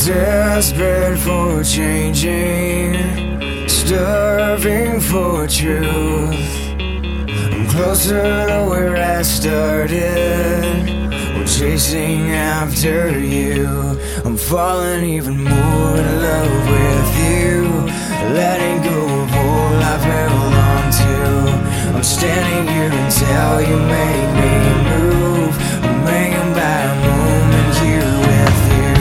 Desperate for changing, starving for truth. I'm closer to where I started, when chasing after you. I'm falling even more in love with you, letting go of all I've held on to. I'm standing here until you make me move. I'm hanging by a moment here with you.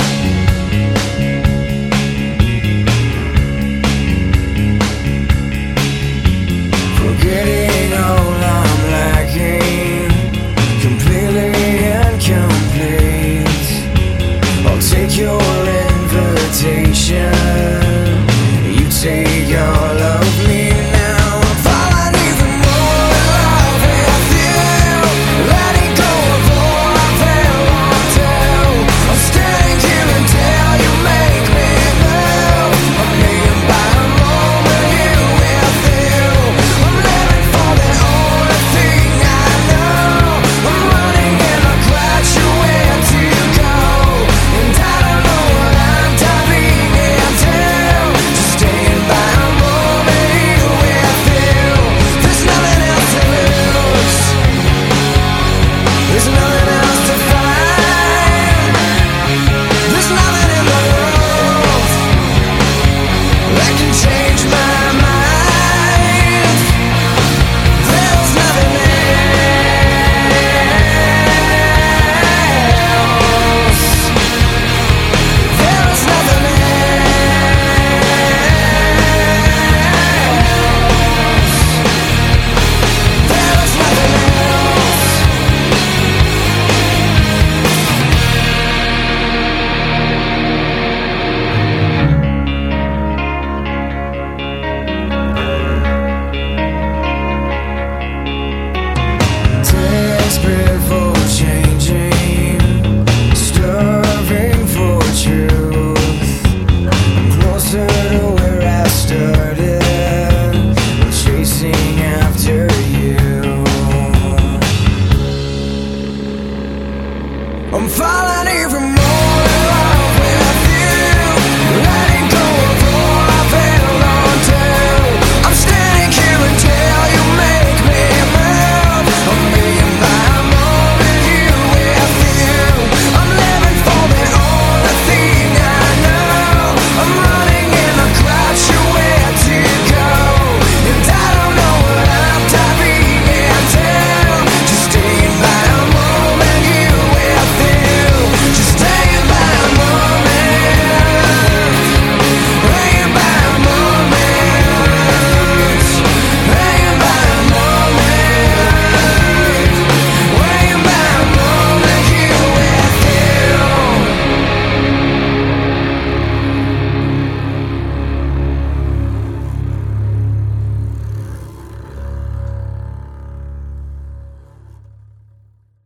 Forgetting all I'm lacking, completely incomplete. I'll take your invitation, you take all of me now. I'm falling even more in love with you, letting go of all I've held on to. I'm standing here until you make me move. I'm hanging by a moment here with you. I'm living for the only thing I know. I'm running and I clutch you where to go, and I don't know what I'm diving into. Just staying by a moment here with you. There's nothing else to lose, there's nothing else to find. There's nothing in the world that can change my mind. There's nothing else. There's nothing else. There's nothing else. Desperate for changing, starving for truth. I'm closer to where I started, chasing after